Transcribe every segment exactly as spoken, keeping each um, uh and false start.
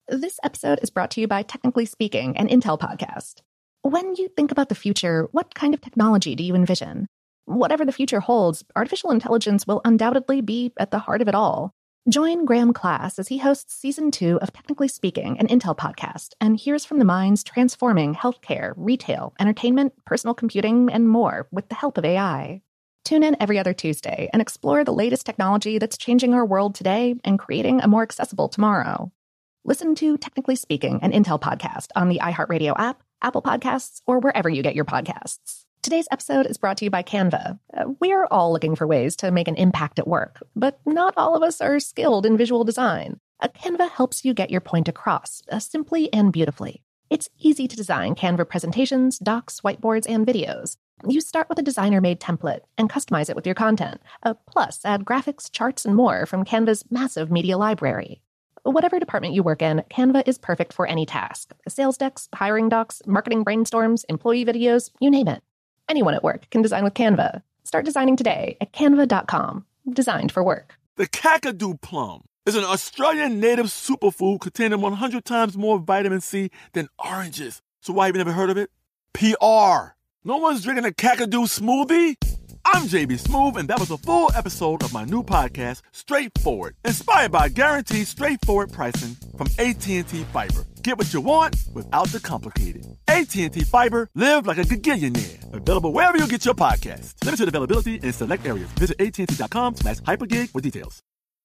This episode is brought to you by Technically Speaking, an Intel podcast. When you think about the future, what kind of technology do you envision? Whatever the future holds, artificial intelligence will undoubtedly be at the heart of it all. Join Graham Class as he hosts season two of Technically Speaking, an Intel podcast, and hears from the minds transforming healthcare, retail, entertainment, personal computing, and more with the help of A I. Tune in every other Tuesday and explore the latest technology that's changing our world today and creating a more accessible tomorrow. Listen to Technically Speaking, an Intel podcast on the iHeartRadio app, Apple Podcasts, or wherever you get your podcasts. Today's episode is brought to you by Canva. Uh, we're all looking for ways to make an impact at work, but not all of us are skilled in visual design. Uh, Canva helps you get your point across, uh, simply and beautifully. It's easy to design Canva presentations, docs, whiteboards, and videos. You start with a designer-made template and customize it with your content. Uh, plus, add graphics, charts, and more from Canva's massive media library. Whatever department you work in, Canva is perfect for any task. Sales decks, hiring docs, marketing brainstorms, employee videos, you name it. Anyone at work can design with Canva. Start designing today at canva dot com. Designed for work. The Kakadu plum is an Australian native superfood containing one hundred times more vitamin C than oranges. So why have you never heard of it? P R. No one's drinking a Kakadu smoothie? I'm J B Smoove, and that was a full episode of my new podcast, Straightforward, inspired by guaranteed straightforward pricing from A T and T Fiber. Get what you want without the complicated. A T and T Fiber, live like a gigillionaire. Available wherever you get your podcasts. Limited availability in select areas. Visit A T and T dot com slash hypergig for details.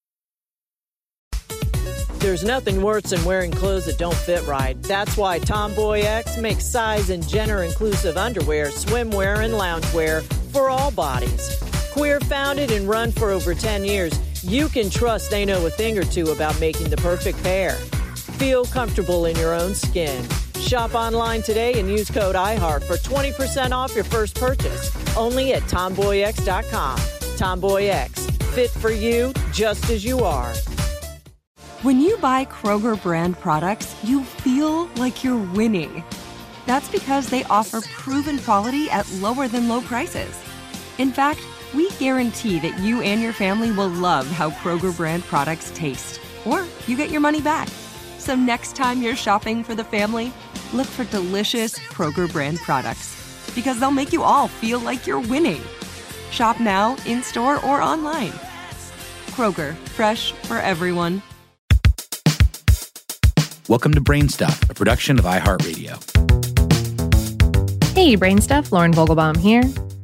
There's nothing worse than wearing clothes that don't fit right. That's why Tomboy X makes size and gender-inclusive underwear, swimwear, and loungewear for all bodies. Queer founded and run for over ten years, you can trust they know a thing or two about making the perfect pair. Feel comfortable in your own skin. Shop online today and use code iHeart for twenty percent off your first purchase. Only at tomboy x dot com. Tomboy X, fit for you just as you are. When you buy Kroger brand products, you feel like you're winning. That's because they offer proven quality at lower than low prices. In fact, we guarantee that you and your family will love how Kroger brand products taste, or you get your money back. So next time you're shopping for the family, look for delicious Kroger brand products, because they'll make you all feel like you're winning. Shop now, in-store, or online. Kroger, fresh for everyone. Welcome to Brainstuff, a production of iHeartRadio. Hey, Brainstuff, Lauren Vogelbaum here.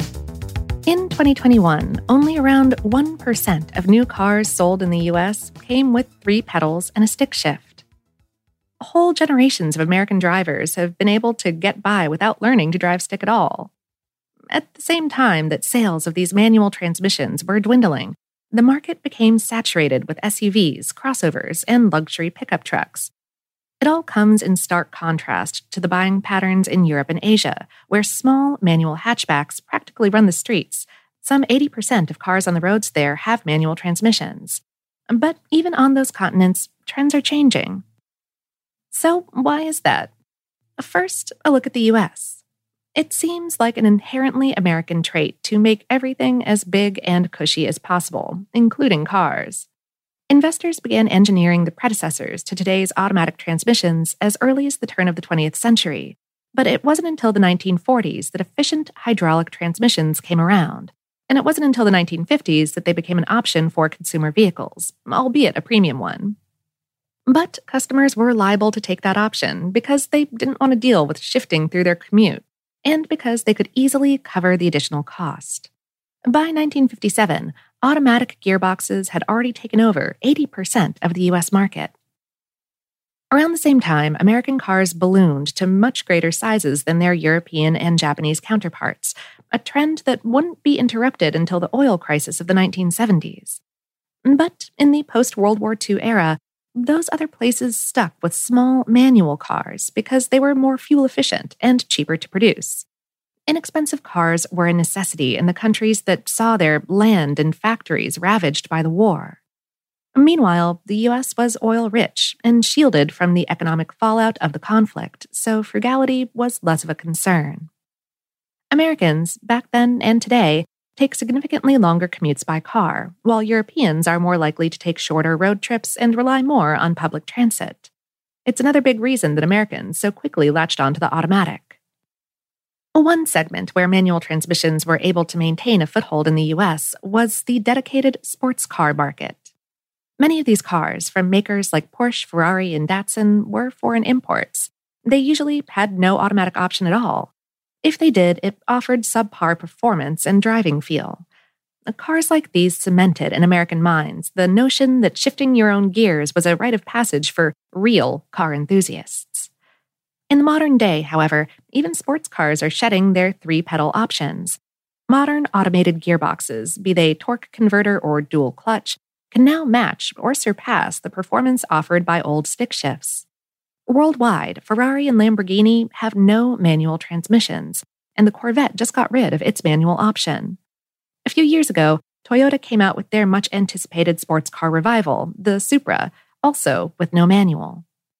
In twenty twenty-one, only around one percent of new cars sold in the U S came with three pedals and a stick shift. Whole generations of American drivers have been able to get by without learning to drive stick at all. At the same time that sales of these manual transmissions were dwindling, the market became saturated with S U Vs, crossovers, and luxury pickup trucks. It all comes in stark contrast to the buying patterns in Europe and Asia, where small manual hatchbacks practically run the streets. Some eighty percent of cars on the roads there have manual transmissions. But even on those continents, trends are changing. So why is that? First, a look at the U S. It seems like an inherently American trait to make everything as big and cushy as possible, including cars. Investors began engineering the predecessors to today's automatic transmissions as early as the turn of the twentieth century, but it wasn't until the nineteen forties that efficient hydraulic transmissions came around, and it wasn't until the nineteen fifties that they became an option for consumer vehicles, albeit a premium one. But customers were liable to take that option because they didn't want to deal with shifting through their commute, and because they could easily cover the additional cost. By nineteen fifty-seven, automatic gearboxes had already taken over eighty percent of the U S market. Around the same time, American cars ballooned to much greater sizes than their European and Japanese counterparts, a trend that wouldn't be interrupted until the oil crisis of the nineteen seventies. But in the post-World War Two era, those other places stuck with small manual cars because they were more fuel-efficient and cheaper to produce. Inexpensive cars were a necessity in the countries that saw their land and factories ravaged by the war. Meanwhile, the U S was oil-rich and shielded from the economic fallout of the conflict, so frugality was less of a concern. Americans, back then and today, take significantly longer commutes by car, while Europeans are more likely to take shorter road trips and rely more on public transit. It's another big reason that Americans so quickly latched onto the automatic. One segment where manual transmissions were able to maintain a foothold in the U S was the dedicated sports car market. Many of these cars, from makers like Porsche, Ferrari, and Datsun, were foreign imports. They usually had no automatic option at all. If they did, it offered subpar performance and driving feel. Cars like these cemented in American minds the notion that shifting your own gears was a rite of passage for real car enthusiasts. In the modern day, however, even sports cars are shedding their three-pedal options. Modern automated gearboxes, be they torque converter or dual clutch, can now match or surpass the performance offered by old stick shifts. Worldwide, Ferrari and Lamborghini have no manual transmissions, and the Corvette just got rid of its manual option. A few years ago, Toyota came out with their much-anticipated sports car revival, the Supra, also with no manual.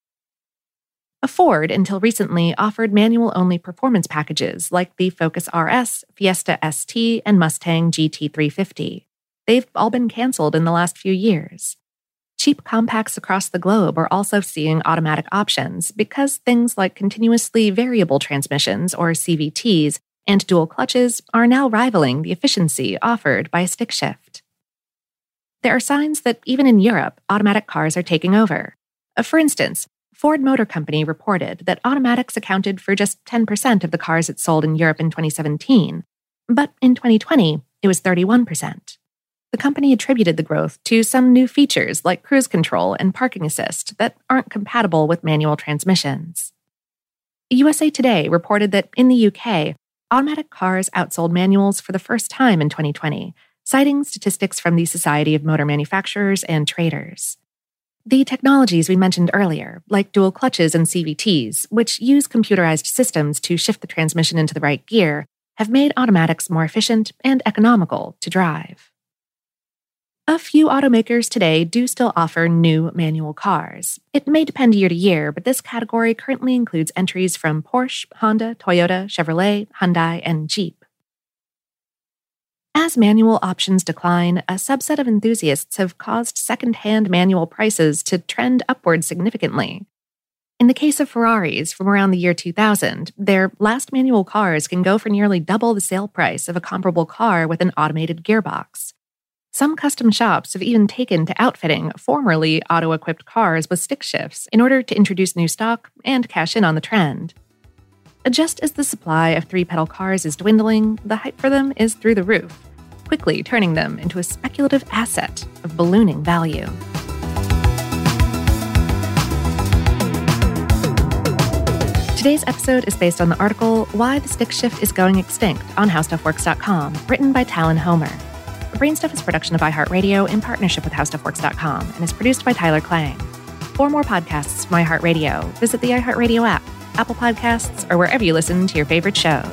Ford, until recently, offered manual-only performance packages like the Focus R S, Fiesta S T, and Mustang G T three fifty. They've all been canceled in the last few years. Cheap compacts across the globe are also seeing automatic options because things like continuously variable transmissions, or C V Ts, and dual clutches are now rivaling the efficiency offered by a stick shift. There are signs that even in Europe, automatic cars are taking over. For instance, Ford Motor Company reported that automatics accounted for just ten percent of the cars it sold in Europe in twenty seventeen, but in twenty twenty, it was thirty-one percent. The company attributed the growth to some new features like cruise control and parking assist that aren't compatible with manual transmissions. U S A Today reported that in the U K, automatic cars outsold manuals for the first time in twenty twenty, citing statistics from the Society of Motor Manufacturers and Traders. The technologies we mentioned earlier, like dual clutches and C V Ts, which use computerized systems to shift the transmission into the right gear, have made automatics more efficient and economical to drive. A few automakers today do still offer new manual cars. It may depend year to year, but this category currently includes entries from Porsche, Honda, Toyota, Chevrolet, Hyundai, and Jeep. As manual options decline, a subset of enthusiasts have caused second-hand manual prices to trend upward significantly. In the case of Ferraris from around the year two thousand, their last manual cars can go for nearly double the sale price of a comparable car with an automated gearbox. Some custom shops have even taken to outfitting formerly auto-equipped cars with stick shifts in order to introduce new stock and cash in on the trend. Just as the supply of three-pedal cars is dwindling, the hype for them is through the roof, quickly turning them into a speculative asset of ballooning value. Today's episode is based on the article Why the Stick Shift is Going Extinct on How Stuff Works dot com, written by Talon Homer. Brainstuff is a production of iHeartRadio in partnership with How Stuff Works dot com and is produced by Tyler Klang. For more podcasts from iHeartRadio, visit the iHeartRadio app, Apple Podcasts, or wherever you listen to your favorite shows.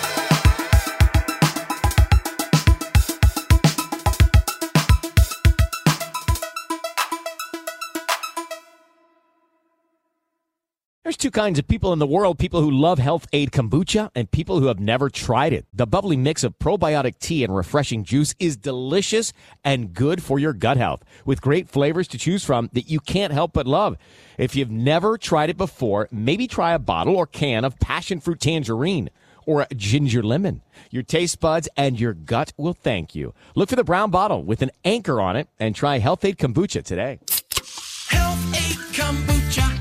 There's two kinds of people in the world, people who love Health Aid Kombucha and people who have never tried it. The bubbly mix of probiotic tea and refreshing juice is delicious and good for your gut health, with great flavors to choose from that you can't help but love. If you've never tried it before, maybe try a bottle or can of passion fruit tangerine or a ginger lemon. Your taste buds and your gut will thank you. Look for the brown bottle with an anchor on it and try Health Aid Kombucha today. Health Aid Kombucha.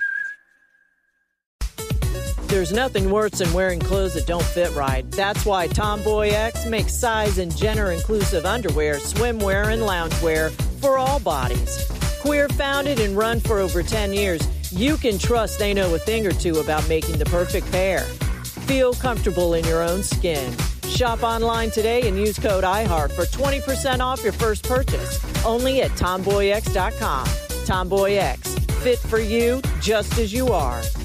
There's nothing worse than wearing clothes that don't fit right. That's why Tomboy X makes size and gender-inclusive underwear, swimwear, and loungewear for all bodies. Queer-founded and run for over ten years, you can trust they know a thing or two about making the perfect pair. Feel comfortable in your own skin. Shop online today and use code iHeart for twenty percent off your first purchase. Only at tomboy x dot com. Tomboy X. Fit for you just as you are.